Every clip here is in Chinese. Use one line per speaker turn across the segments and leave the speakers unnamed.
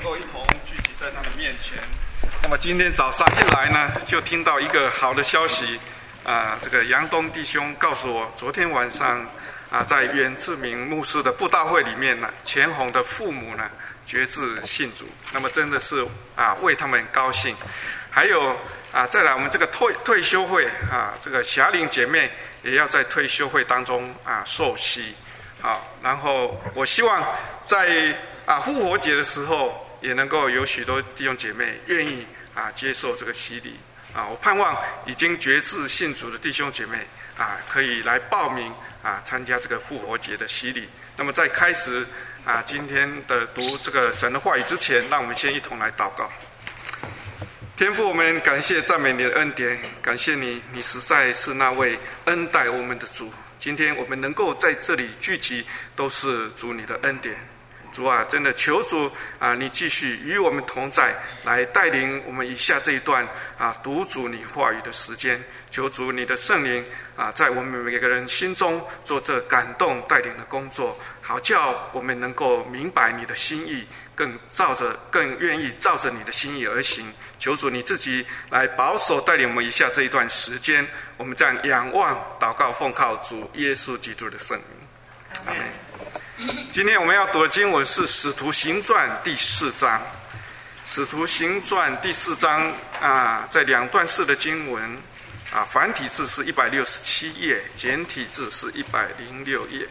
够一同聚集在他的面前。那么今天早上一来呢，就听到一个好的消息这个杨东弟兄告诉我，昨天晚上在袁志明牧师的布道会里面呢，钱红的父母呢决志信主，那么真的是为他们高兴。还有再来我们这个退休会这个霞玲姐妹也要在退休会当中受洗。然后我希望在复活节的时候，也能够有许多弟兄姐妹愿意接受这个洗礼我盼望已经决志信主的弟兄姐妹可以来报名参加这个复活节的洗礼。那么在开始今天的读这个神的话语之前，让我们先一同来祷告。天父，我们感谢赞美你的恩典，感谢你，你实在是那位恩待我们的主。今天我们能够在这里聚集，都是主你的恩典。主真的求主你继续与我们同在，来带领我们以下这一段读主你话语的时间。求主你的圣灵在我们每个人心中做这感动带领的工作，好叫我们能够明白你的心意，更愿意照着你的心意而行。求主你自己来保守带领我们以下这一段时间。我们这样仰望祷告，奉靠主耶稣基督的圣名，阿们。今天我们要读的经文是《使徒行传》第4章。《使徒行传》第4章在两段式的经文繁体字是167页，简体字是106页。《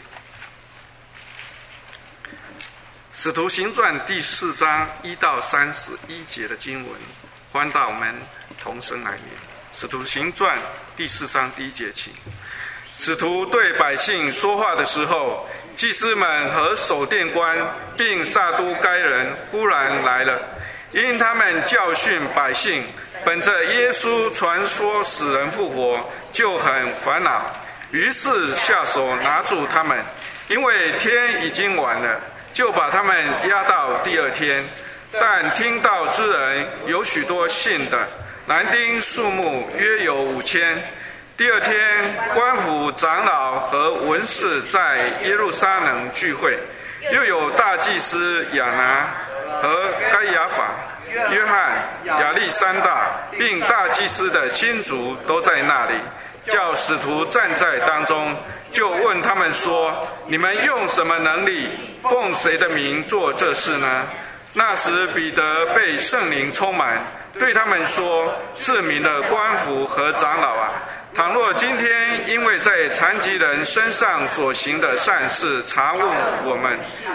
使徒行传》第4章1到31节的经文，欢到我们同声来念。《使徒行传》第4章第1节起。使徒对百姓说话的时候，祭司们和守殿官并撒都该人忽然来了，因他们教训百姓，本着耶稣传说死人复活，就很烦恼，于是下手拿住他们，因为天已经晚了，就把他们押到第二天。但听道之人有许多信的，男丁数目约有5000。第二天，官府长老和文士在耶路撒冷聚会，又有大祭司亚拿和该亚法、约翰、亚历山大，并大祭司的亲族都在那里。叫使徒站在当中，就问他们说：你们用什么能力，奉谁的名做这事呢？那时彼得被圣灵充满，对他们说：赐名的官府和长老倘若今天因为在残疾人身上所行的善事查问我们，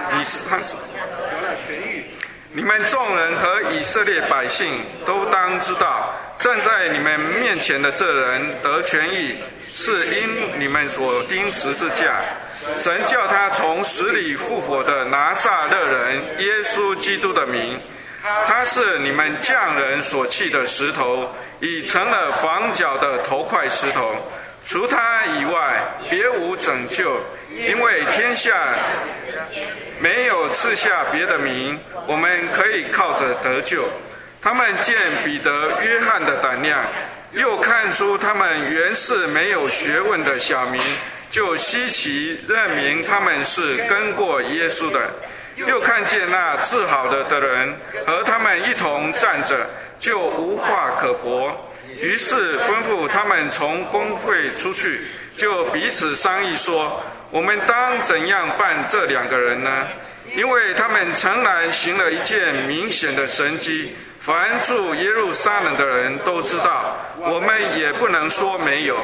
你们众人和以色列百姓都当知道，站在你们面前的这人得痊愈，是因你们所钉十字架。神叫他从死里复活的拿撒勒人耶稣基督的名，他是你们匠人所弃的石头，已成了房角的头块石头。除他以外，别无拯救，因为天下没有赐下别的名，我们可以靠着得救。他们见彼得、约翰的胆量，又看出他们原是没有学问的小民，就稀奇，认明他们是跟过耶稣的。又看见那治好的人和他们一同站着，就无话可驳。于是吩咐他们从公会出去，就彼此商议说：我们当怎样办这2个人呢？因为他们诚然行了一件明显的神迹，凡住耶路撒冷的人都知道，我们也不能说没有。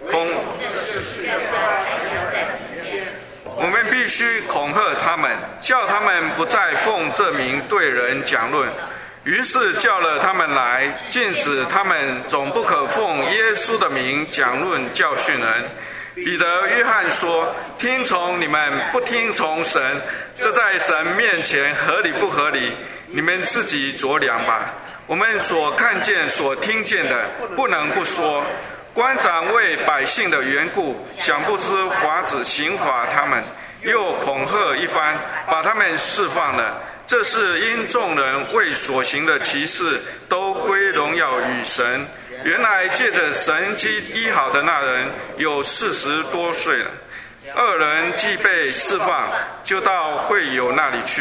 我们必须恐吓他们，叫他们不再奉这名对人讲论。于是叫了他们来，禁止他们总不可奉耶稣的名讲论教训人。彼得、约翰说：听从你们，不听从神，这在神面前合理不合理？你们自己酌量吧。我们所看见、所听见的，不能不说。官长为百姓的缘故，想不出法子刑罚他们，又恐吓一番，把他们释放了。这是因众人为所行的奇事，都归荣耀与神。原来借着神迹医好的那人有40多岁了。2人既被释放，就到会友那里去，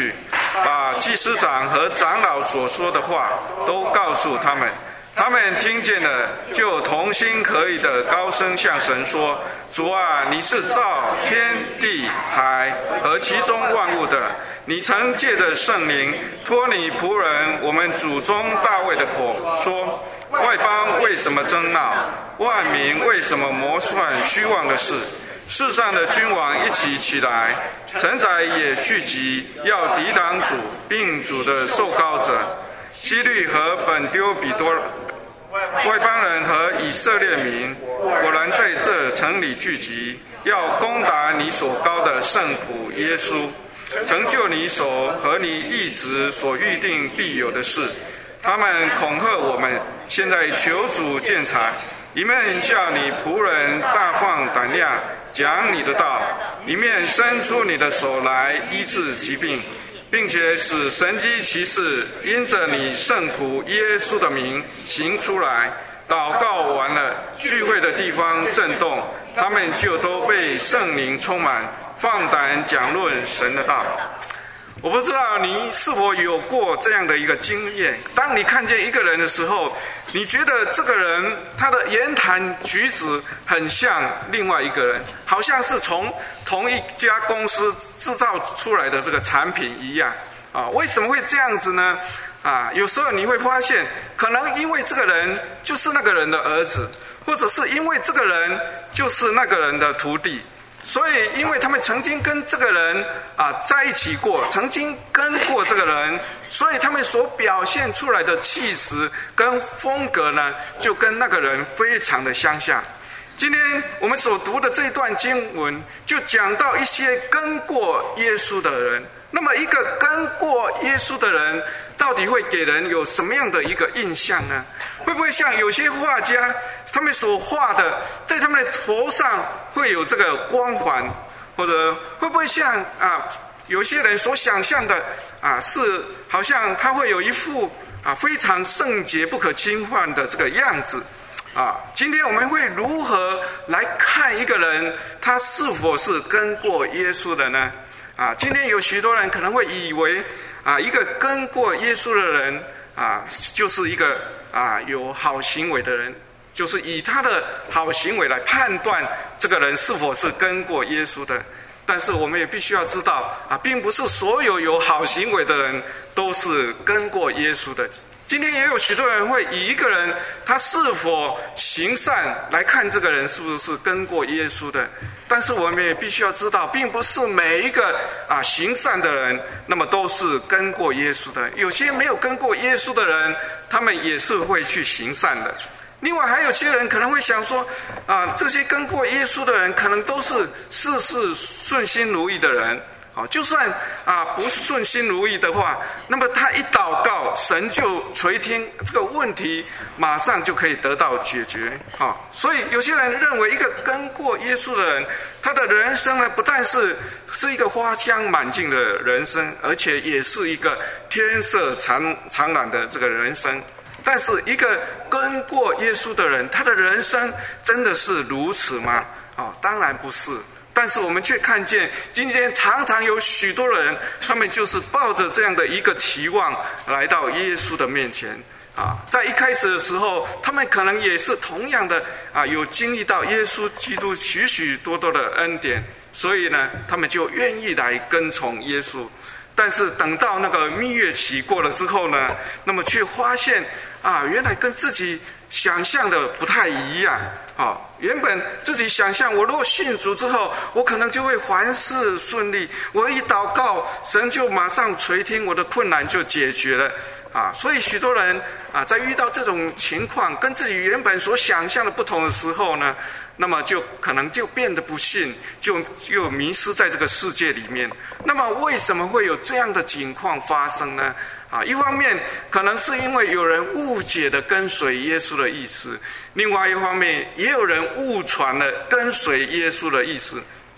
把祭司长和长老所说的话都告诉他们。他们听见了，就同心合意的高声向神说：主啊，你是造天地海和其中万物的，你曾借着圣灵托你仆人我们祖宗大卫的口说：外邦为什么争闹？万民为什么谋算虚妄的事？世上的君王一起起来，臣宰也聚集，要抵挡主，并主的受膏者。希律和本丢比多外邦人和以色列民果然在这城里聚集，要攻打你所膏的圣仆耶稣，成就你手和你一直所预定必有的事。他们恐吓我们，现在求主鉴察，一面叫你仆人大放胆量讲你的道，一面伸出你的手来医治疾病，并且使神迹奇事因着你圣仆耶稣的名行出来。祷告完了，聚会的地方震动，他们就都被圣灵充满，放胆讲论神的道。我不知道你是否有过这样的一个经验，当你看见一个人的时候，你觉得这个人他的言谈举止很像另外一个人，好像是从同一家公司制造出来的这个产品一样啊？为什么会这样子呢？有时候你会发现，可能因为这个人就是那个人的儿子，或者是因为这个人就是那个人的徒弟，所以因为他们曾经跟这个人在一起过，曾经跟过这个人，所以他们所表现出来的气质跟风格呢，就跟那个人非常的相像。今天我们所读的这段经文就讲到一些跟过耶稣的人。那么一个跟过耶稣的人到底会给人有什么样的一个印象呢？会不会像有些画家他们所画的，在他们的头上会有这个光环，或者会不会像有些人所想象的是好像他会有一副非常圣洁不可侵犯的这个样子？今天我们会如何来看一个人他是否是跟过耶稣的呢？今天有许多人可能会以为一个跟过耶稣的人就是一个有好行为的人，就是以他的好行为来判断这个人是否是跟过耶稣的。但是我们也必须要知道并不是所有好行为的人都是跟过耶稣的。今天也有许多人会以一个人他是否行善来看这个人是不是跟过耶稣的。但是我们也必须要知道，并不是每一个行善的人那么都是跟过耶稣的，有些没有跟过耶稣的人，他们也是会去行善的。另外还有些人可能会想说这些跟过耶稣的人可能都是事事顺心如意的人，就算不顺心如意的话，那么他一祷告，神就垂听，这个问题马上就可以得到解决。所以有些人认为一个跟过耶稣的人，他的人生呢，不但是一个花香满径的人生，而且也是一个天色常蓝的这个人生。但是一个跟过耶稣的人，他的人生真的是如此吗？当然不是。但是我们却看见今天常常有许多人，他们就是抱着这样的一个期望来到耶稣的面前。在一开始的时候，他们可能也是同样的有经历到耶稣基督许许多多的恩典，所以呢，他们就愿意来跟从耶稣。但是等到那个蜜月期过了之后呢，那么却发现原来跟自己想象的不太一样。原本自己想象，我如果信主之后，我可能就会凡事顺利，我一祷告，神就马上垂听，我的困难就解决了。所以许多人在遇到这种情况，跟自己原本所想象的不同的时候呢，那么就可能就变得不信，就又迷失在这个世界里面。那么为什么会有这样的情况发生呢？一方面可能是因为有人误解了跟随耶稣的意思，另外一方面也有人误传了跟随耶稣的意思。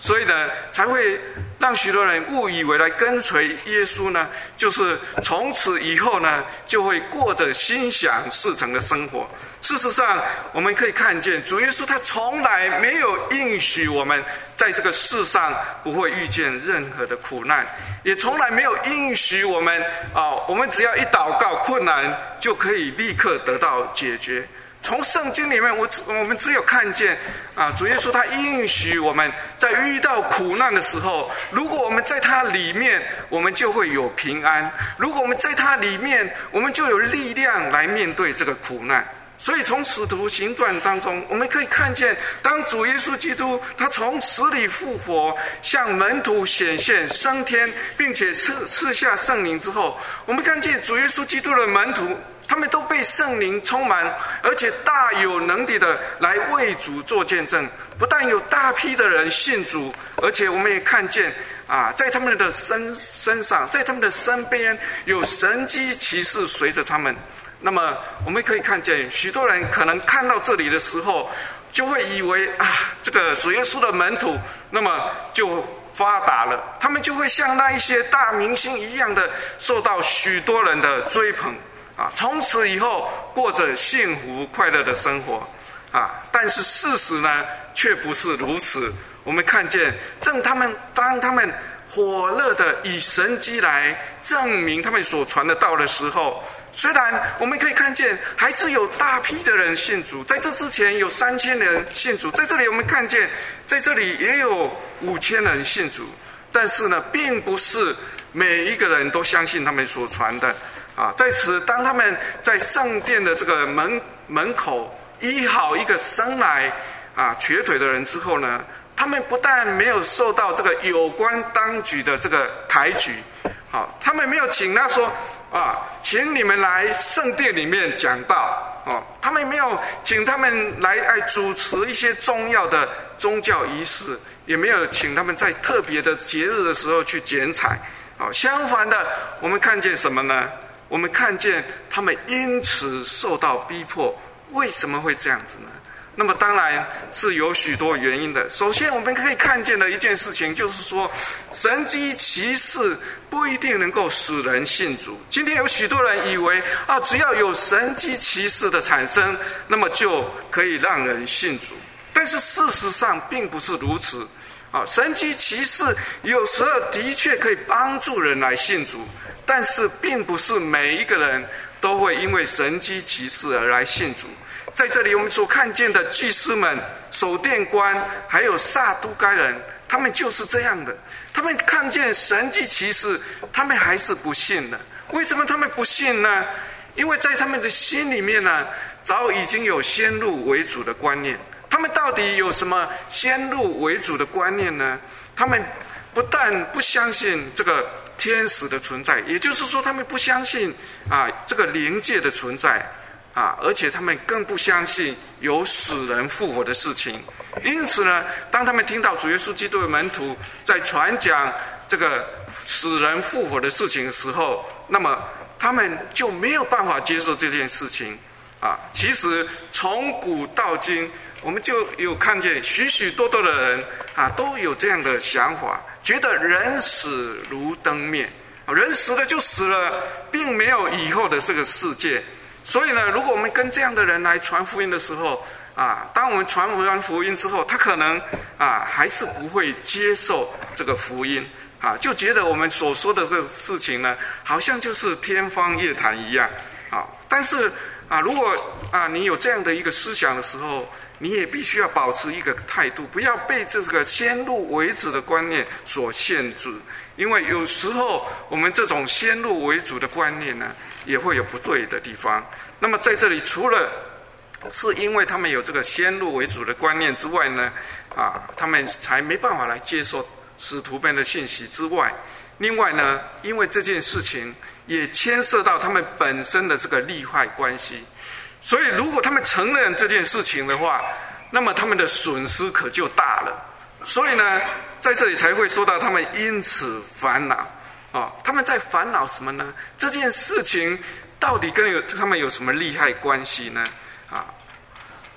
所以呢，才会让许多人误以为来跟随耶稣呢，就是从此以后呢，就会过着心想事成的生活。事实上，我们可以看见主耶稣他从来没有应许我们在这个世上不会遇见任何的苦难，也从来没有应许我们我们只要一祷告，困难就可以立刻得到解决。从圣经里面，我们只有看见主耶稣他应许我们在遇到苦难的时候，如果我们在他里面，我们就会有平安；如果我们在他里面，我们就有力量来面对这个苦难。所以从使徒行传当中，我们可以看见，当主耶稣基督他从死里复活，向门徒显现升天，并且赐下圣灵之后，我们看见主耶稣基督的门徒，他们都被圣灵充满，而且大有能力的来为主做见证。不但有大批的人信主，而且我们也看见在他们的身上，在他们的身边有神迹奇事随着他们。那么我们可以看见，许多人可能看到这里的时候，就会以为这个主耶稣的门徒，那么就发达了，他们就会像那一些大明星一样的受到许多人的追捧从此以后过着幸福快乐的生活但是事实呢，却不是如此。我们看见，当他们火热的以神迹来证明他们所传的道的时候，虽然我们可以看见还是有大批的人信主，在这之前有3000人信主，在这里我们看见在这里也有5000人信主，但是呢，并不是每一个人都相信他们所传的在此，当他们在圣殿的这个门口医好一个生来瘸腿的人之后呢，他们不但没有受到这个有关当局的这个抬举他们没有请他说请你们来圣殿里面讲道他们没有请他们来主持一些重要的宗教仪式，也没有请他们在特别的节日的时候去剪彩相反的，我们看见什么呢？我们看见他们因此受到逼迫。为什么会这样子呢？那么当然是有许多原因的。首先我们可以看见的一件事情，就是说神迹奇事不一定能够使人信主。今天有许多人以为只要有神迹奇事的产生，那么就可以让人信主。但是事实上并不是如此神迹奇事有时候的确可以帮助人来信主，但是并不是每一个人都会因为神迹奇事而来信主。在这里我们所看见的祭司们、守殿官还有撒都该人，他们就是这样的。他们看见神迹奇事，他们还是不信的。为什么他们不信呢？因为在他们的心里面呢，早已经有先入为主的观念。他们到底有什么先入为主的观念呢？他们不但不相信这个天使的存在，也就是说他们不相信这个灵界的存在而且他们更不相信有死人复活的事情。因此呢，当他们听到主耶稣基督的门徒在传讲这个死人复活的事情的时候，那么他们就没有办法接受这件事情其实从古到今，我们就有看见许许多多的人都有这样的想法，觉得人死如灯灭，人死了就死了，并没有以后的这个世界。所以呢，如果我们跟这样的人来传福音的时候当我们传完福音之后，他可能还是不会接受这个福音就觉得我们所说的这个事情呢，好像就是天方夜谭一样但是如果你有这样的一个思想的时候，你也必须要保持一个态度，不要被这个先入为主的观念所限制。因为有时候我们这种先入为主的观念呢，也会有不对的地方。那么在这里，除了是因为他们有这个先入为主的观念之外呢他们才没办法来接受使徒们的信息之外，另外呢，因为这件事情也牵涉到他们本身的这个利害关系，所以如果他们承认这件事情的话，那么他们的损失可就大了。所以呢，在这里才会说到他们因此烦恼他们在烦恼什么呢？这件事情到底跟他们有什么利害关系呢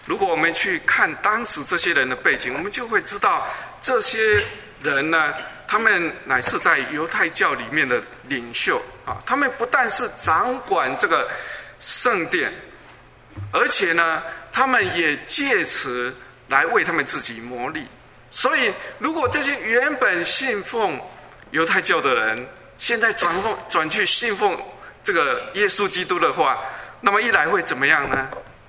如果我们去看当时这些人的背景，我们就会知道这些人呢，他们乃是在犹太教里面的领袖啊，他们不但是掌管这个圣殿，而且呢，他们也借此来为他们自己谋利。所以，如果这些原本信奉犹太教的人，现在转去信奉这个耶稣基督的话，那么一来会怎么样呢？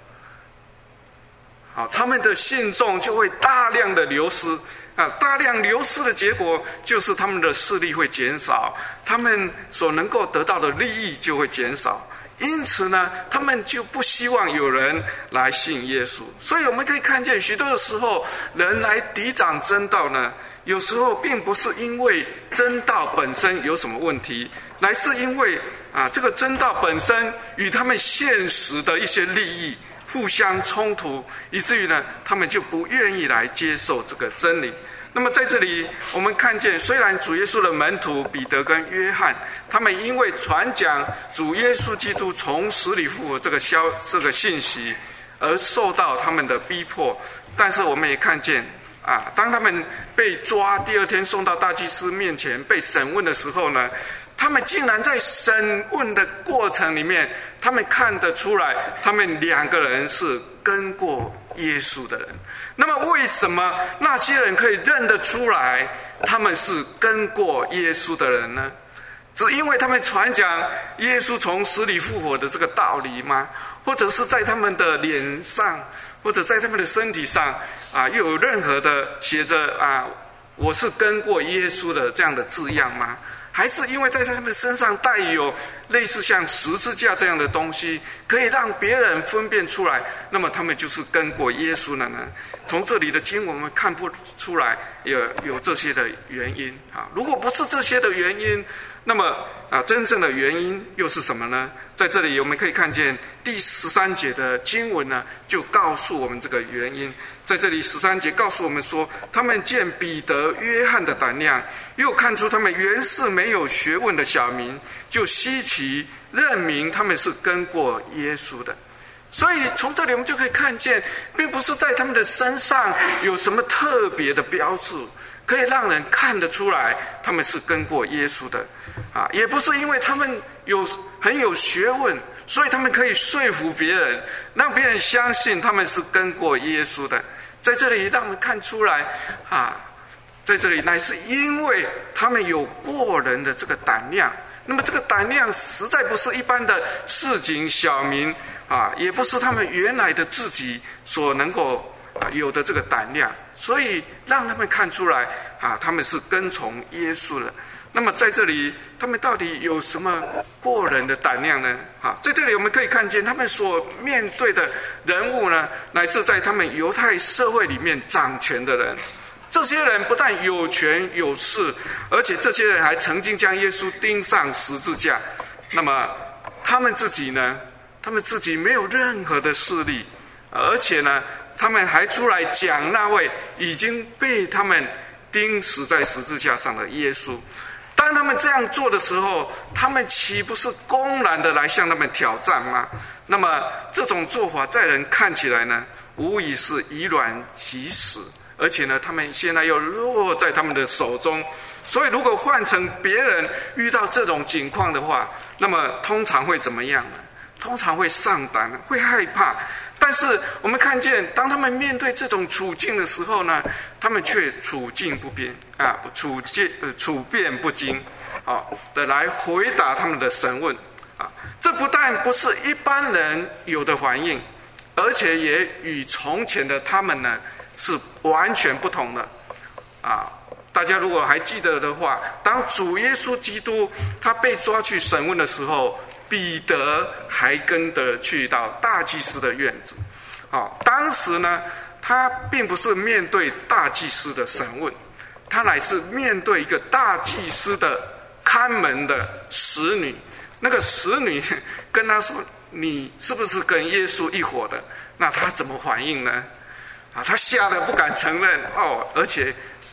好，他们的信众就会大量的流失啊，大量流失的结果就是他们的势力会减少，他们所能够得到的利益就会减少。因此呢，他们就不希望有人来信耶稣。所以我们可以看见，许多的时候，人来抵挡真道呢，有时候并不是因为真道本身有什么问题，乃是因为这个真道本身与他们现实的一些利益互相冲突，以至于呢，他们就不愿意来接受这个真理。那么在这里，我们看见，虽然主耶稣的门徒彼得跟约翰，他们因为传讲主耶稣基督从死里复活这个信息，而受到他们的逼迫，但是我们也看见当他们被抓，第二天送到大祭司面前被审问的时候呢，他们竟然在审问的过程里面，他们看得出来，他们两个人是跟过耶稣的人。那么为什么那些人可以认得出来他们是跟过耶稣的人呢？只因为他们传讲耶稣从死里复活的这个道理吗？或者是在他们的脸上，或者在他们的身体上又有任何的写着我是跟过耶稣的这样的字样吗？还是因为在他们身上带有类似像十字架这样的东西，可以让别人分辨出来，那么他们就是跟过耶稣了呢？从这里的经文我们看不出来有这些的原因如果不是这些的原因，那么真正的原因又是什么呢？在这里我们可以看见第13节的经文呢，就告诉我们这个原因。在这里13节告诉我们说，他们见彼得、约翰的胆量，又看出他们原是没有学问的小民，就稀奇，认明他们是跟过耶稣的。所以从这里我们就可以看见，并不是在他们的身上有什么特别的标志，可以让人看得出来他们是跟过耶稣的也不是因为他们很有学问，所以他们可以说服别人，让别人相信他们是跟过耶稣的。在这里让我们看出来在这里乃是因为他们有过人的这个胆量。那么这个胆量实在不是一般的市井小民也不是他们原来的自己所能够有的这个胆量，所以让他们看出来他们是跟从耶稣的。那么在这里他们到底有什么过人的胆量呢？在这里我们可以看见他们所面对的人物呢，乃是在他们犹太社会里面掌权的人。这些人不但有权有势，而且这些人还曾经将耶稣钉上十字架。那么他们自己呢？他们自己没有任何的势力，而且呢，他们还出来讲那位已经被他们钉死在十字架上的耶稣。当他们这样做的时候，他们岂不是公然的来向他们挑战吗？那么这种做法在人看起来呢，无疑是以卵击石。而且呢，他们现在又落在他们的手中，所以如果换成别人遇到这种情况的话，那么通常会怎么样呢？通常会上胆，会害怕。但是我们看见，当他们面对这种处境的时候呢，他们却处境不变处变不惊的来回答他们的审问这不但不是一般人有的反应，而且也与从前的他们呢是完全不同的大家如果还记得的话，当主耶稣基督他被抓去审问的时候，彼得还跟着去到大祭司的院子当时呢，他并不是面对大祭司的审问，他乃是面对一个大祭司的看门的使女。那个使女跟他说，你是不是跟耶稣一伙的？那他怎么反应呢？他吓得不敢承认而且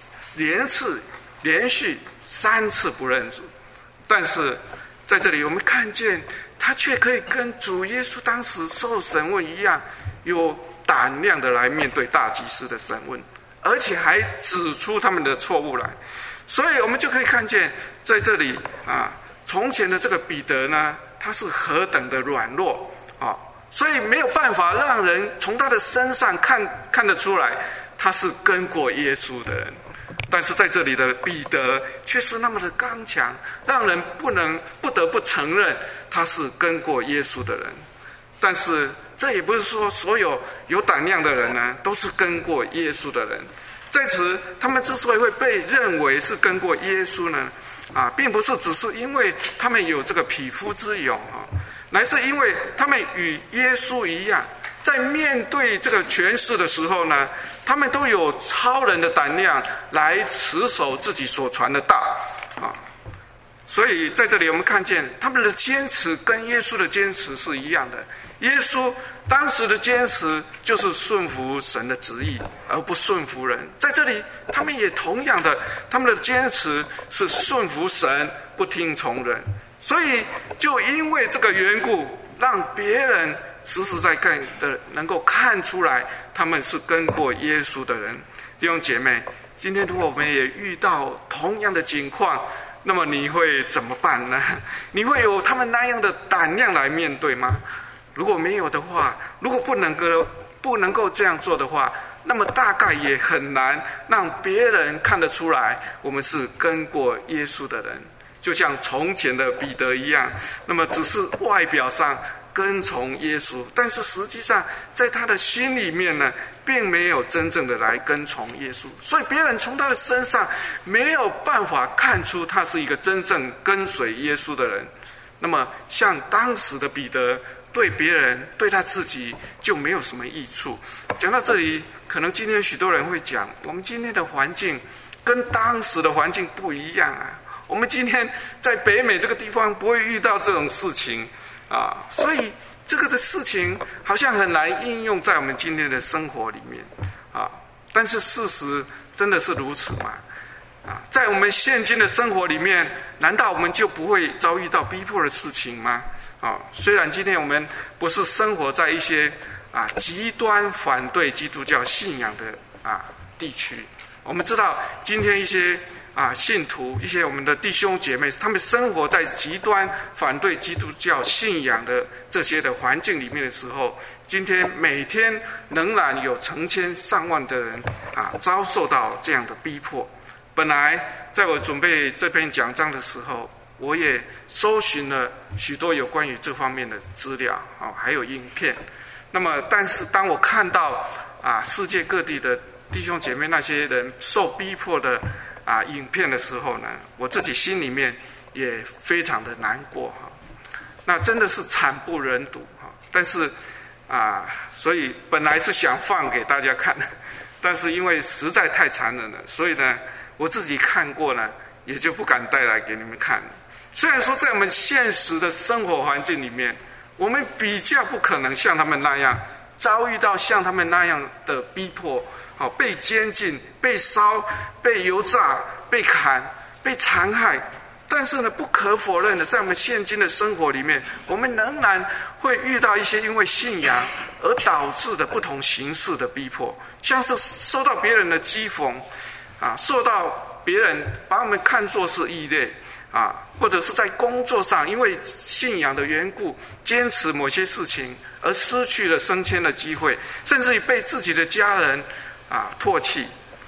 连续3次不认主。但是在这里我们看见，他却可以跟主耶稣当时受审问一样，有胆量的来面对大祭司的审问，而且还指出他们的错误来。所以我们就可以看见在这里从前的这个彼得呢，他是何等的软弱所以没有办法让人从他的身上看得出来他是跟过耶稣的人。但是在这里的彼得却是那么的刚强，让人不得不承认他是跟过耶稣的人。但是这也不是说所有有胆量的人呢都是跟过耶稣的人。在此他们之所以会被认为是跟过耶稣呢并不是只是因为他们有这个匹夫之勇乃是因为他们与耶稣一样，在面对这个权势的时候呢，他们都有超人的胆量来持守自己所传的道所以在这里我们看见他们的坚持跟耶稣的坚持是一样的。耶稣当时的坚持就是顺服神的旨意，而不顺服人。在这里他们也同样的，他们的坚持是顺服神，不听从人。所以就因为这个缘故，让别人实实在在的能够看出来他们是跟过耶稣的人。弟兄姐妹，今天如果我们也遇到同样的情况，那么你会怎么办呢？你会有他们那样的胆量来面对吗？如果没有的话，如果不能够这样做的话，那么大概也很难让别人看得出来我们是跟过耶稣的人。就像从前的彼得一样，那么只是外表上跟从耶稣，但是实际上在他的心里面呢，并没有真正的来跟从耶稣。所以别人从他的身上没有办法看出他是一个真正跟随耶稣的人。那么像当时的彼得，对别人对他自己就没有什么益处。讲到这里，可能今天许多人会讲，我们今天的环境跟当时的环境不一样我们今天在北美这个地方不会遇到这种事情所以这个的事情好像很难应用在我们今天的生活里面但是事实真的是如此吗？在我们现今的生活里面，难道我们就不会遭遇到逼迫的事情吗？虽然今天我们不是生活在一些极端反对基督教信仰的地区，我们知道今天一些信徒，一些我们的弟兄姐妹，他们生活在极端反对基督教信仰的这些的环境里面的时候，今天每天仍然有成千上万的人遭受到这样的逼迫。本来在我准备这篇讲章的时候，我也搜寻了许多有关于这方面的资料还有影片。那么但是当我看到世界各地的弟兄姐妹那些人受逼迫的影片的时候呢，我自己心里面也非常的难过那真的是惨不忍睹但是所以本来是想放给大家看，但是因为实在太残忍了，所以呢我自己看过呢，也就不敢带来给你们看。虽然说在我们现实的生活环境里面，我们比较不可能像他们那样遭遇到像他们那样的逼迫被监禁、被烧、被油炸、被砍、被残害。但是呢，不可否认的，在我们现今的生活里面，我们仍然会遇到一些因为信仰而导致的不同形式的逼迫，像是受到别人的讥讽受到别人把我们看作是异类或者是在工作上因为信仰的缘故坚持某些事情而失去了升迁的机会，甚至于被自己的家人唾弃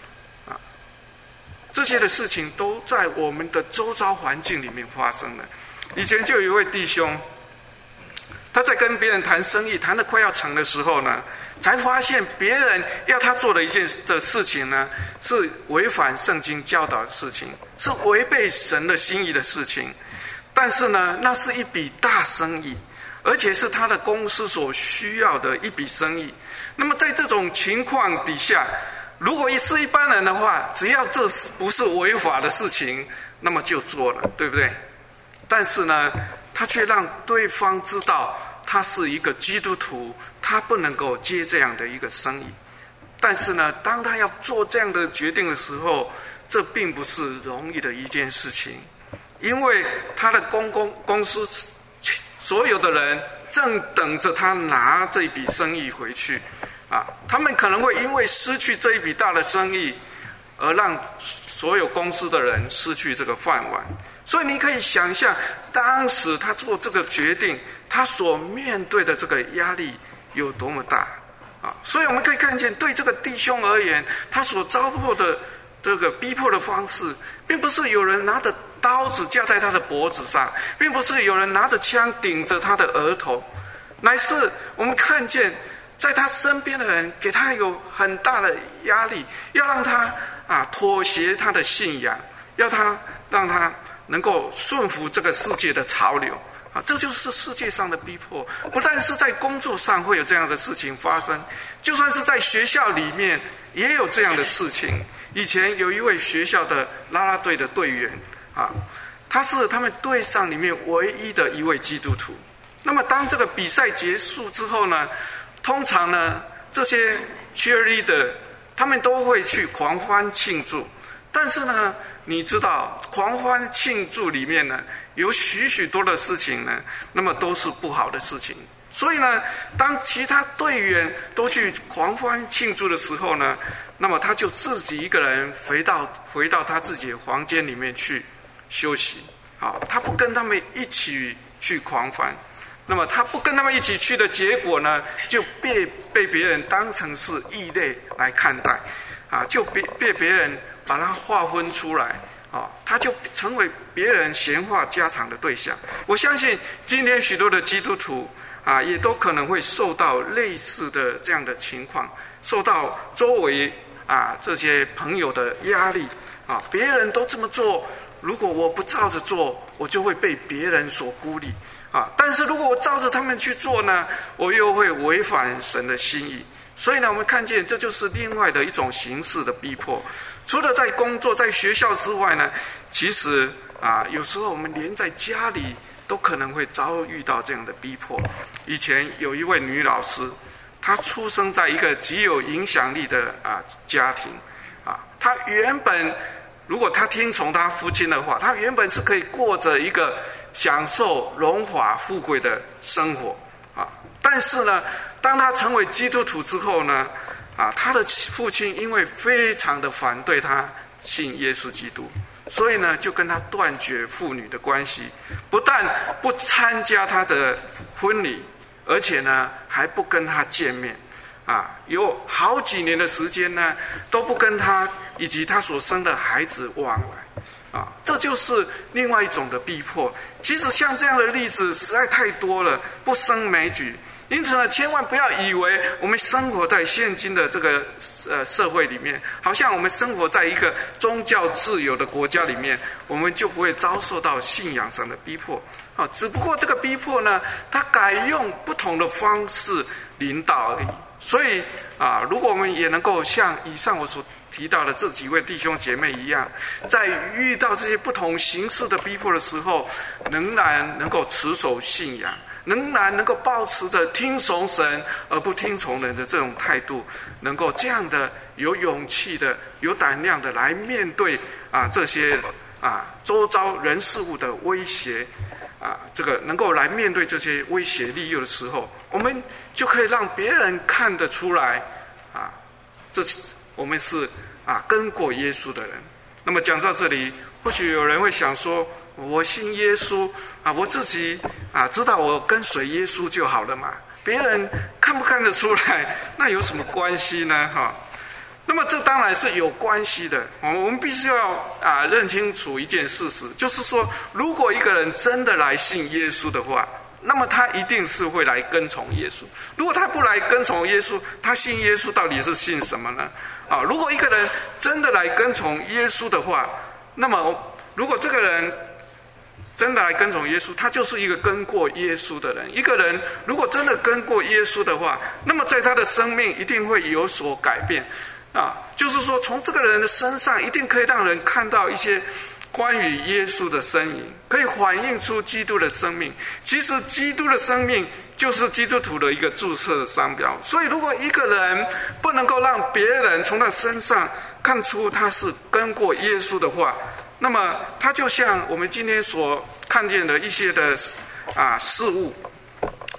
这些的事情都在我们的周遭环境里面发生了。以前就有一位弟兄，他在跟别人谈生意谈得快要成的时候呢，才发现别人要他做的一件的事情呢，是违反圣经教导的事情，是违背神的心意的事情。但是呢，那是一笔大生意，而且是他的公司所需要的一笔生意。那么在这种情况底下，如果是一般人的话，只要这不是违法的事情，那么就做了，对不对？但是呢，他却让对方知道他是一个基督徒，他不能够接这样的一个生意。但是呢，当他要做这样的决定的时候，这并不是容易的一件事情，因为他的公司所有的人正等着他拿这笔生意回去他们可能会因为失去这一笔大的生意，而让所有公司的人失去这个饭碗。所以你可以想象，当时他做这个决定，他所面对的这个压力有多么大所以我们可以看见，对这个弟兄而言，他所遭受的这个逼迫的方式，并不是有人拿着刀子架在他的脖子上，并不是有人拿着枪顶着他的额头，乃是我们看见在他身边的人给他有很大的压力，要让他妥协他的信仰，让他能够顺服这个世界的潮流这就是世界上的逼迫。不但是在工作上会有这样的事情发生，就算是在学校里面也有这样的事情。以前有一位学校的啦啦队的队员他是他们队上里面唯一的一位基督徒。那么当这个比赛结束之后呢，通常呢这些 cheerleader 他们都会去狂欢庆祝。但是呢，你知道狂欢庆祝里面呢，有许许多的事情呢，那么都是不好的事情。所以呢，当其他队员都去狂欢庆祝的时候呢，那么他就自己一个人回到他自己的房间里面去休息他不跟他们一起去狂欢。那么他不跟他们一起去的结果呢，就被别人当成是异类来看待就被别人把他划分出来他就成为别人闲话家常的对象。我相信今天许多的基督徒也都可能会受到类似的这样的情况，受到周围这些朋友的压力别人都这么做，如果我不照着做，我就会被别人所孤立但是如果我照着他们去做呢，我又会违反神的心意。所以呢，我们看见这就是另外的一种形式的逼迫。除了在工作在学校之外呢，其实有时候我们连在家里都可能会遭遇到这样的逼迫。以前有一位女老师，她出生在一个极有影响力的家庭她原本如果她听从她父亲的话，她原本是可以过着一个享受荣华富贵的生活但是呢，当她成为基督徒之后呢她的父亲因为非常的反对她信耶稣基督，所以呢就跟她断绝父女的关系，不但不参加她的婚礼，而且呢还不跟她见面有好几年的时间呢都不跟她以及她所生的孩子往来这就是另外一种的逼迫。其实像这样的例子实在太多了，不胜枚举。因此呢，千万不要以为我们生活在现今的这个社会里面，好像我们生活在一个宗教自由的国家里面，我们就不会遭受到信仰上的逼迫只不过这个逼迫呢，它改用不同的方式临到而已。所以如果我们也能够像以上我所提到的这几位弟兄姐妹一样，在遇到这些不同形式的逼迫的时候，仍然能够持守信仰，仍然能够抱持着听从神而不听从人的这种态度，能够这样的有勇气的、有胆量的来面对这些周遭人事物的威胁这个能够来面对这些威胁利诱的时候，我们就可以让别人看得出来我们是跟过耶稣的人。那么讲到这里，或许有人会想说，我信耶稣我自己知道我跟随耶稣就好了嘛，别人看不看得出来，那有什么关系呢那么这当然是有关系的。我们必须要认清楚一件事实，就是说，如果一个人真的来信耶稣的话，那么他一定是会来跟从耶稣。如果他不来跟从耶稣，他信耶稣到底是信什么呢如果一个人真的来跟从耶稣的话，那么如果这个人真的来跟从耶稣，他就是一个跟过耶稣的人。一个人如果真的跟过耶稣的话，那么在他的生命一定会有所改变就是说，从这个人的身上一定可以让人看到一些关于耶稣的身影，可以反映出基督的生命。其实基督的生命就是基督徒的一个注册的商标。所以如果一个人不能够让别人从他身上看出他是跟过耶稣的话，那么他就像我们今天所看见的一些的事物，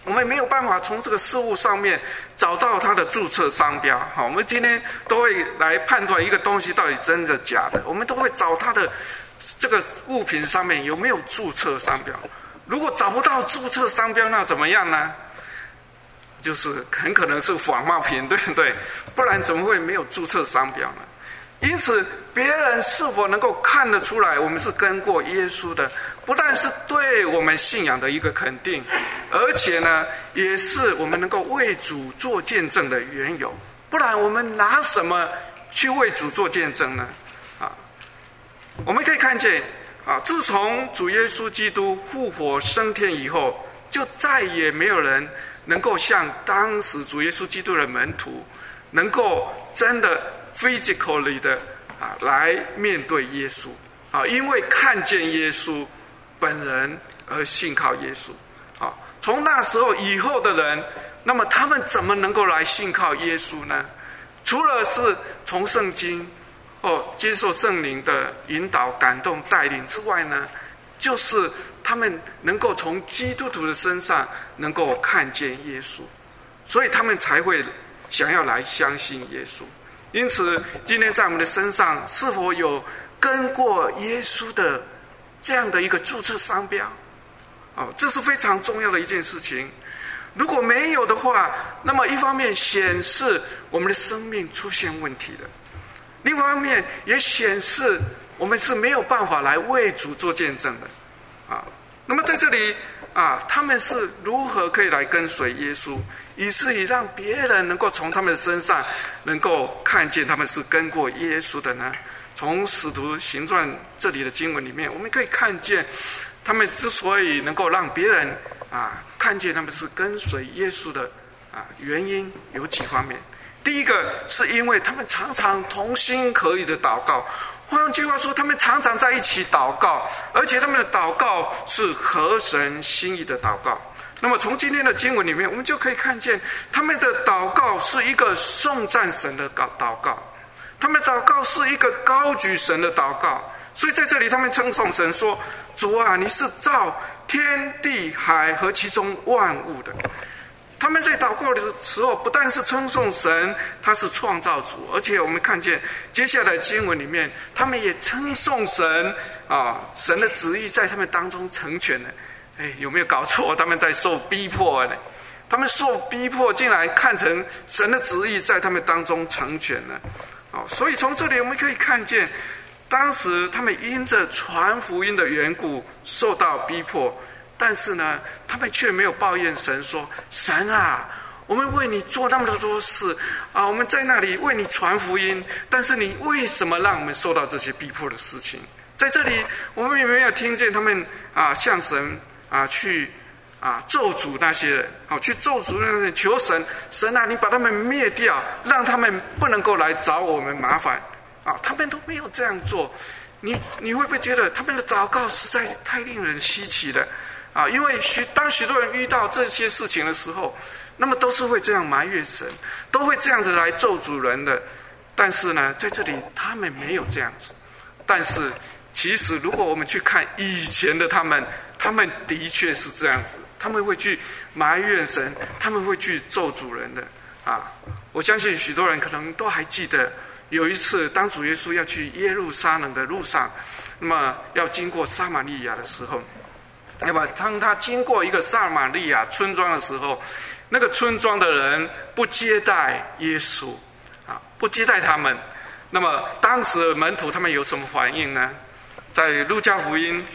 我们没有办法从这个事物上面找到它的注册商标。好，我们今天都会来判断一个东西到底真的假的，我们都会找它的这个物品上面有没有注册商标。如果找不到注册商标，那怎么样呢？就是很可能是仿冒品，对不对？不然怎么会没有注册商标呢？因此，别人是否能够看得出来我们是跟过耶稣的，不但是对我们信仰的一个肯定，而且呢，也是我们能够为主做见证的缘由。不然我们拿什么去为主做见证呢？我们可以看见自从主耶稣基督复活升天以后，就再也没有人能够像当时主耶稣基督的门徒，能够真的 physically 的来面对耶稣因为看见耶稣本人而信靠耶稣从那时候以后的人，那么他们怎么能够来信靠耶稣呢？除了是从圣经接受圣灵的引导、感动、带领之外呢，就是他们能够从基督徒的身上能够看见耶稣，所以他们才会想要来相信耶稣。因此，今天在我们的身上是否有跟过耶稣的这样的一个注册商标？这是非常重要的一件事情。如果没有的话，那么一方面显示我们的生命出现问题了，另外一方面也显示我们是没有办法来为主做见证的那么在这里他们是如何可以来跟随耶稣，以至于让别人能够从他们的身上能够看见他们是跟过耶稣的呢？从使徒行传这里的经文里面，我们可以看见他们之所以能够让别人看见他们是跟随耶稣的原因有几方面。第一个是因为他们常常同心合意的祷告，换句话说，他们常常在一起祷告，而且他们的祷告是合神心意的祷告。那么从今天的经文里面，我们就可以看见他们的祷告是一个颂赞神的祷告，他们的祷告是一个高举神的祷告。所以在这里他们称颂神说，主啊，你是造天地海和其中万物的。他们在祷告的时候，不但是称颂神，他是创造主，而且我们看见接下来经文里面，他们也称颂神神的旨意在他们当中成全了。有没有搞错？他们在受逼迫呢？他们受逼迫，竟然看成神的旨意在他们当中成全了。所以从这里我们可以看见，当时他们因着传福音的缘故受到逼迫，但是呢，他们却没有抱怨神说，神啊，我们为你做那么多事我们在那里为你传福音，但是你为什么让我们受到这些逼迫的事情？在这里我们也没有听见他们向神去咒诅那些人，去咒诅那些人，求神啊，你把他们灭掉，让他们不能够来找我们麻烦他们都没有这样做。你会不会觉得他们的祷告实在是太令人稀奇了因为当许多人遇到这些事情的时候，那么都是会这样埋怨神，都会这样子来咒诅人的。但是呢，在这里他们没有这样子。但是其实如果我们去看以前的他们的确是这样子，他们会去埋怨神，他们会去咒诅人的我相信许多人可能都还记得，有一次当主耶稣要去耶路撒冷的路上，那么要经过撒玛利亚的时候，那么当他经过一个撒玛利亚村庄的时候，那个村庄的人不接待耶稣不接待他们。那么当时的门徒他们有什么反应呢？在路加福音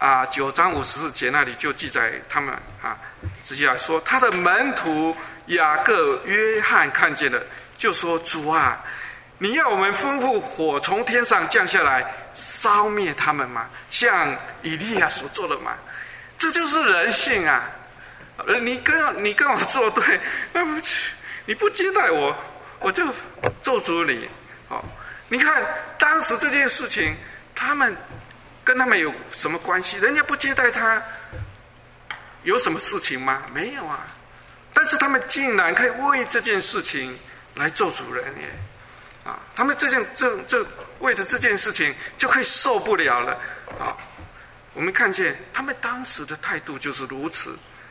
9章54节那里就记载他们直接来说，他的门徒雅各、约翰看见了，就说，主啊，你要我们吩咐火从天上降下来烧灭他们吗？像以利亚所做的吗？这就是人性你跟我作对，你不接待我，我就咒诅你你看当时这件事情，跟他们有什么关系？人家不接待他，有什么事情吗？没有但是他们竟然可以为这件事情来咒诅人耶！他们为着这件事情就可以受不了了我们看见他们当时的态度就是如此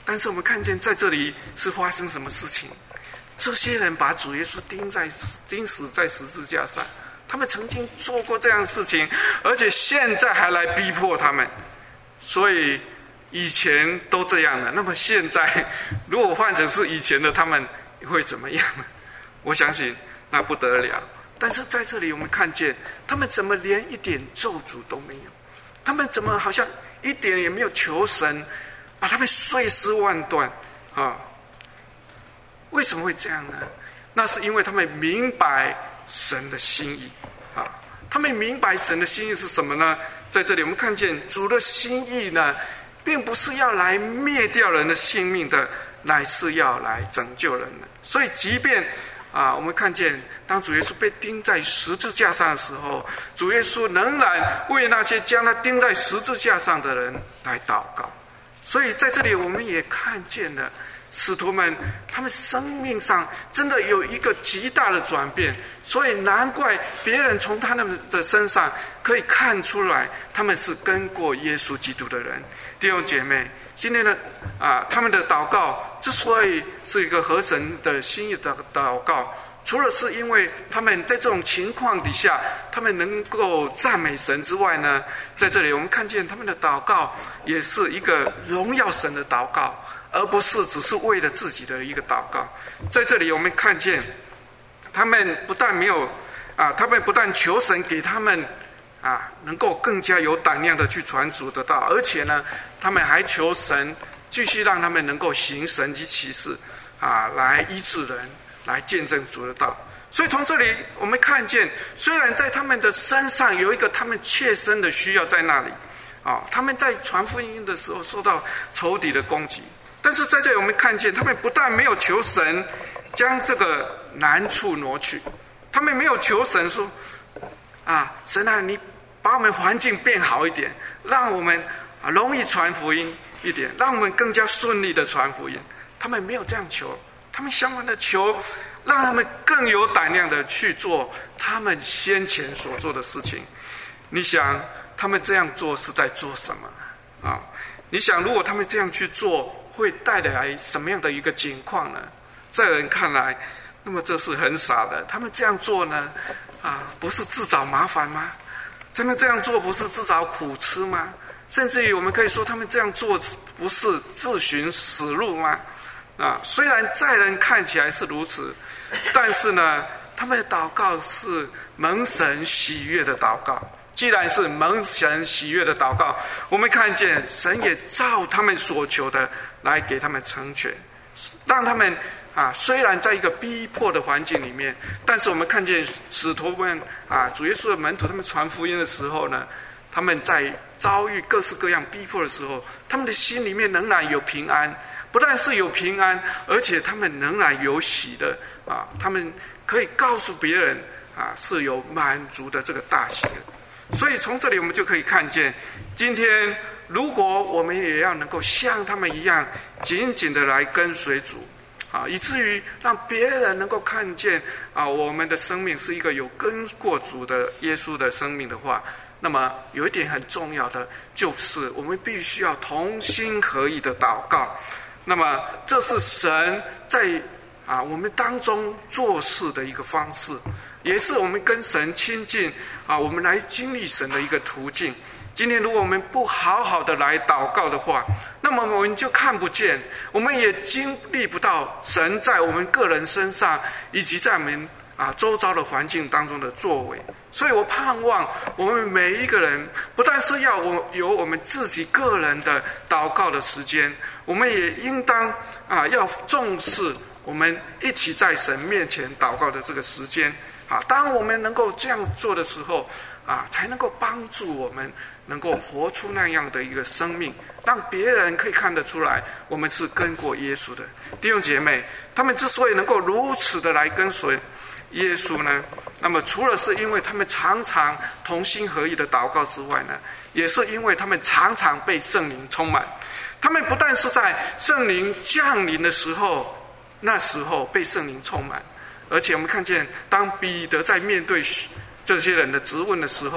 但是我们看见在这里是发生什么事情？这些人把主耶稣钉死在十字架上，他们曾经做过这样的事情，而且现在还来逼迫他们。所以以前都这样了，那么现在如果换成是以前的他们会怎么样呢？我相信那不得了。但是在这里我们看见他们怎么连一点咒诅都没有，他们怎么好像一点也没有求神把他们碎尸万段啊？为什么会这样呢？那是因为他们明白神的心意啊。他们明白神的心意是什么呢？在这里我们看见主的心意呢，并不是要来灭掉人的性命的，乃是要来拯救人的。所以即便我们看见当主耶稣被钉在十字架上的时候，主耶稣仍然为那些将他钉在十字架上的人来祷告。所以在这里我们也看见了使徒们他们生命上真的有一个极大的转变，所以难怪别人从他们的身上可以看出来他们是跟过耶稣基督的人。弟兄姐妹，今天的他们的祷告之所以是一个合神的心意的祷告，除了是因为他们在这种情况底下他们能够赞美神之外呢，在这里我们看见他们的祷告也是一个荣耀神的祷告，而不是只是为了自己的一个祷告。在这里我们看见他们不但求神给他们能够更加有胆量的去传主的道，而且呢他们还求神继续让他们能够行神迹奇事来医治人，来见证主的道。所以从这里我们看见，虽然在他们的身上有一个他们切身的需要在那里他们在传福音的时候受到仇敌的攻击，但是在这里我们看见他们不但没有求神将这个难处挪去，他们没有求神说神啊，你把我们环境变好一点，让我们容易传福音一点，让我们更加顺利的传福音。他们没有这样求，他们相反的求让他们更有胆量的去做他们先前所做的事情。你想他们这样做是在做什么你想如果他们这样去做会带来什么样的一个情况呢？在人看来，那么这是很傻的。他们这样做呢不是自找麻烦吗？他们这样做不是自找苦吃吗？甚至于我们可以说他们这样做不是自寻死路吗？虽然在人看起来是如此，但是呢他们的祷告是蒙神喜悦的祷告。既然是蒙神喜悦的祷告，我们看见神也照他们所求的来给他们成全，让他们虽然在一个逼迫的环境里面，但是我们看见使徒们主耶稣的门徒他们传福音的时候呢，他们在遭遇各式各样逼迫的时候，他们的心里面仍然有平安，不但是有平安，而且他们仍然有喜的他们可以告诉别人是有满足的这个大喜的。所以从这里我们就可以看见，今天如果我们也要能够像他们一样紧紧的来跟随主以至于让别人能够看见我们的生命是一个有跟过主的耶稣的生命的话，那么有一点很重要的就是我们必须要同心合意的祷告。那么这是神在我们当中做事的一个方式，也是我们跟神亲近我们来经历神的一个途径。今天如果我们不好好的来祷告的话，那么我们就看不见，我们也经历不到神在我们个人身上以及在我们周遭的环境当中的作为。所以我盼望我们每一个人不但是要有我们自己个人的祷告的时间，我们也应当要重视我们一起在神面前祷告的这个时间当我们能够这样做的时候才能够帮助我们能够活出那样的一个生命，让别人可以看得出来我们是跟过耶稣的。弟兄姐妹，他们之所以能够如此的来跟随耶稣呢，那么除了是因为他们常常同心合意的祷告之外呢，也是因为他们常常被圣灵充满。他们不但是在圣灵降临的时候，那时候被圣灵充满，而且我们看见当彼得在面对这些人的质问的时候，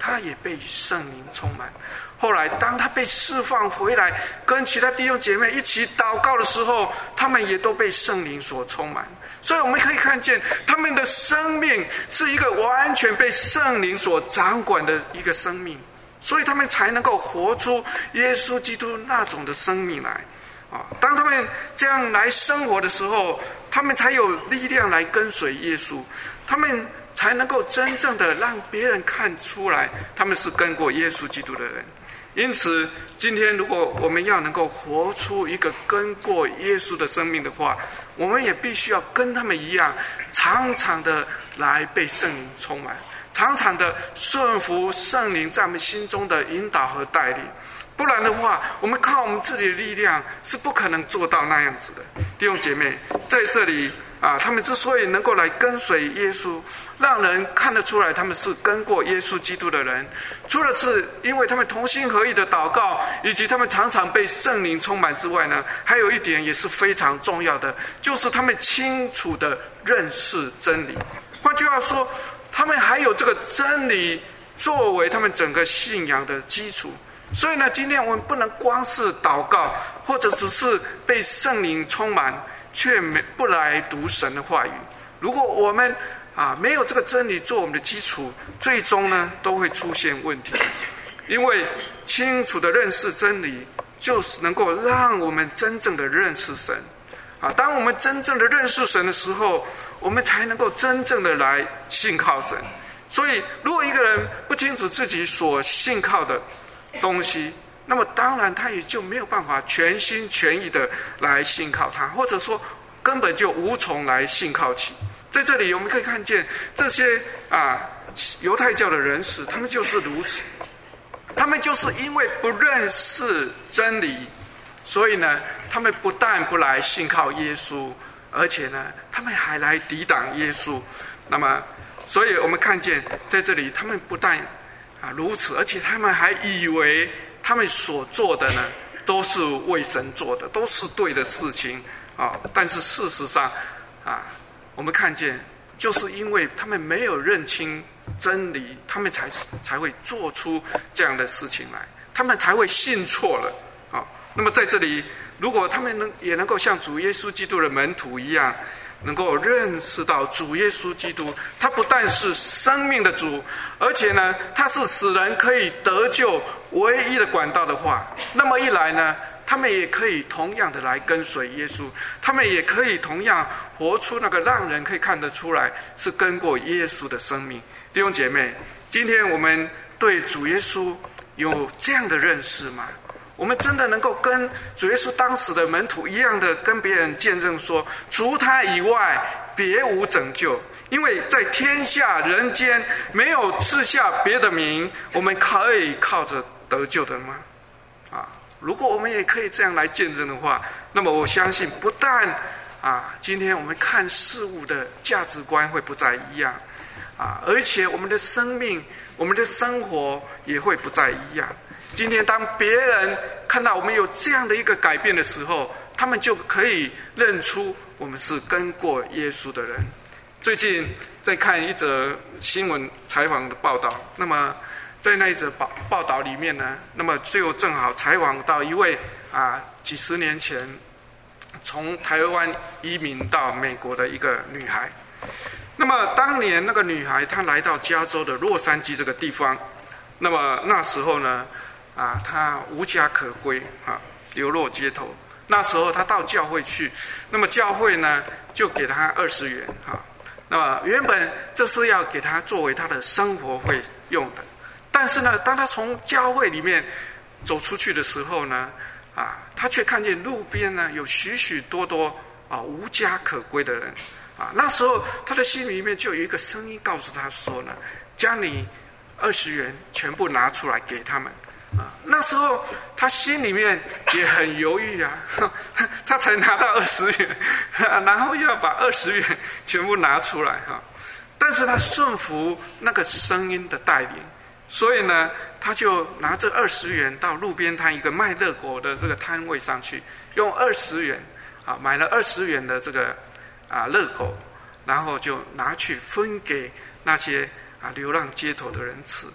他也被圣灵充满。后来当他被释放回来，跟其他弟兄姐妹一起祷告的时候，他们也都被圣灵所充满。所以我们可以看见他们的生命是一个完全被圣灵所掌管的一个生命，所以他们才能够活出耶稣基督那种的生命来。当他们这样来生活的时候，他们才有力量来跟随耶稣，他们才能够真正的让别人看出来他们是跟过耶稣基督的人。因此今天如果我们要能够活出一个跟过耶稣的生命的话，我们也必须要跟他们一样，常常的来被圣灵充满，常常的顺服圣灵在我们心中的引导和带领。不然的话，我们靠我们自己的力量是不可能做到那样子的。弟兄姐妹，在这里他们之所以能够来跟随耶稣，让人看得出来他们是跟过耶稣基督的人，除了是因为他们同心合意的祷告，以及他们常常被圣灵充满之外呢，还有一点也是非常重要的，就是他们清楚的认识真理。换句话说，他们还有这个真理作为他们整个信仰的基础。所以呢，今天我们不能光是祷告，或者只是被圣灵充满，却不来读神的话语。如果我们没有这个真理做我们的基础，最终呢都会出现问题。因为清楚的认识真理，就是能够让我们真正的认识神。当我们真正的认识神的时候，我们才能够真正的来信靠神。所以如果一个人不清楚自己所信靠的东西，那么当然他也就没有办法全心全意的来信靠他，或者说根本就无从来信靠起。在这里我们可以看见这些犹太教的人士，他们就是如此，他们就是因为不认识真理，所以呢他们不但不来信靠耶稣，而且呢他们还来抵挡耶稣。那么所以我们看见在这里，他们不但如此，而且他们还以为他们所做的呢都是为神做的，都是对的事情但是事实上我们看见就是因为他们没有认清真理，他们才会做出这样的事情来，他们才会信错了那么在这里，如果他们也能够像主耶稣基督的门徒一样，能够认识到主耶稣基督他不但是生命的主，而且呢他是使人可以得救唯一的管道的话，那么一来呢，他们也可以同样的来跟随耶稣，他们也可以同样活出那个让人可以看得出来是跟过耶稣的生命。弟兄姐妹，今天我们对主耶稣有这样的认识吗？我们真的能够跟主耶稣当时的门徒一样的跟别人见证说，除他以外别无拯救，因为在天下人间没有赐下别的名我们可以靠着得救的吗？如果我们也可以这样来见证的话，那么我相信不但今天我们看事物的价值观会不再一样而且我们的生命我们的生活也会不再一样。今天当别人看到我们有这样的一个改变的时候，他们就可以认出我们是跟过耶稣的人。最近在看一则新闻采访的报道，那么在那一则报道里面呢，那么就正好采访到一位几十年前从台湾移民到美国的一个女孩。那么当年那个女孩她来到加州的洛杉矶这个地方，那么那时候呢她无家可归流落街头。那时候她到教会去，那么教会呢就给她20元那么原本这是要给她作为她的生活费用的，但是呢当她从教会里面走出去的时候呢她却看见路边呢有许许多多无家可归的人那时候她的心里面就有一个声音告诉她说呢，将你20元全部拿出来给他们那时候他心里面也很犹豫他才拿到20元然后要把20元全部拿出来但是他顺服那个声音的带领，所以呢他就拿这20元到路边摊一个卖热狗的这个摊位上去，用20元买了20元的这个热狗，然后就拿去分给那些流浪街头的人吃。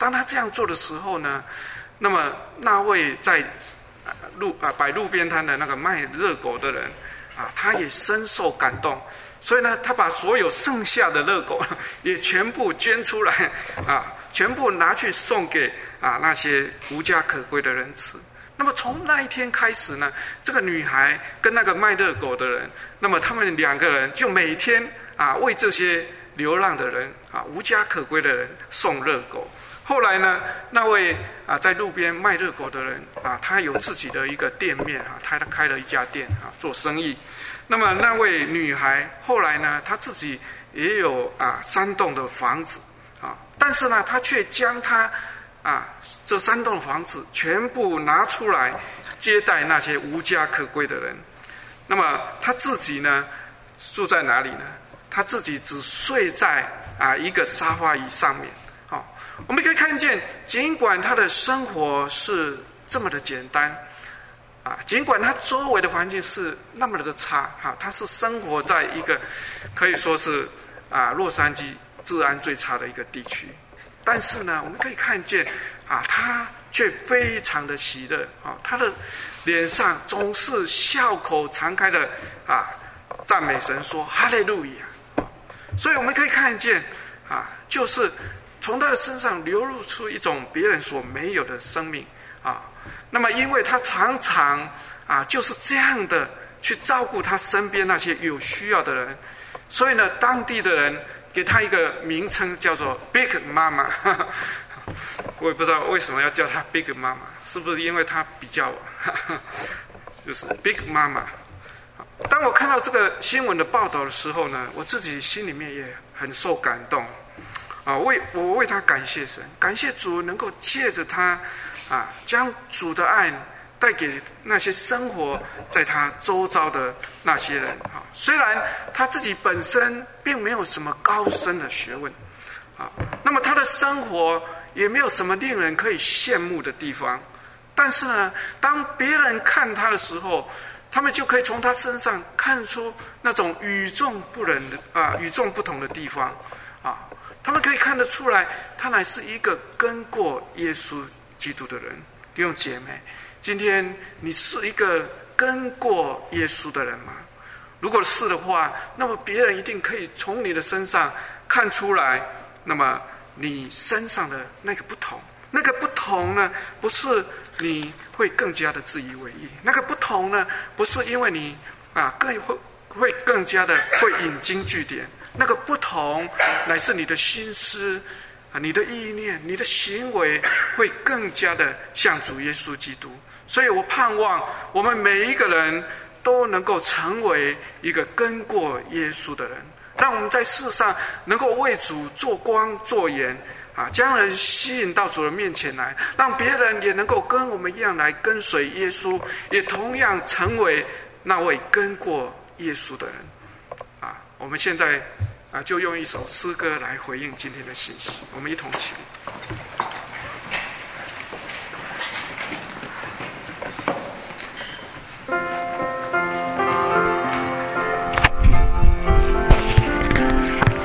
当他这样做的时候呢，那么那位在摆路边摊的那个卖热狗的人他也深受感动，所以呢，他把所有剩下的热狗也全部捐出来全部拿去送给那些无家可归的人吃。那么从那一天开始呢，这个女孩跟那个卖热狗的人，那么他们两个人就每天为这些流浪的人无家可归的人送热狗。后来呢，那位在路边卖热狗的人他有自己的一个店面他开了一家店做生意。那么那位女孩后来呢，她自己也有3栋的房子但是呢，她却将她这3栋房子全部拿出来接待那些无家可归的人。那么她自己呢，住在哪里呢？她自己只睡在一个沙发椅上面。我们可以看见，尽管她的生活是这么的简单尽管她周围的环境是那么的差她是生活在一个可以说是洛杉矶治安最差的一个地区，但是呢，我们可以看见她却非常的喜乐她的脸上总是笑口常开的赞美神，说哈利路亚。所以我们可以看见就是从她的身上流露出一种别人所没有的生命那么因为她常常就是这样的去照顾她身边那些有需要的人，所以呢，当地的人给她一个名称叫做 Big Mama 我也不知道为什么要叫她 Big Mama， 是不是因为她比较就是 Big Mama。 当我看到这个新闻的报道的时候呢，我自己心里面也很受感动我为她感谢神，感谢主能够借着她将主的爱带给那些生活在她周遭的那些人虽然她自己本身并没有什么高深的学问那么她的生活也没有什么令人可以羡慕的地方，但是呢，当别人看她的时候，他们就可以从她身上看出那种与众不同的地方他们可以看得出来，她乃是一个跟过耶稣基督的人。弟兄姐妹，今天你是一个跟过耶稣的人吗？如果是的话，那么别人一定可以从你的身上看出来，那么你身上的那个不同。那个不同呢，不是你会更加的自以为意，那个不同呢，不是因为你会更加的会引经据典，那个不同乃是你的心思你的意念，你的行为会更加的像主耶稣基督。所以我盼望我们每一个人都能够成为一个跟过耶稣的人，让我们在世上能够为主做光做盐将人吸引到主的面前来，让别人也能够跟我们一样来跟随耶稣，也同样成为那位跟过耶稣的人我们现在就用一首诗歌来回应今天的信息，我们一同起立。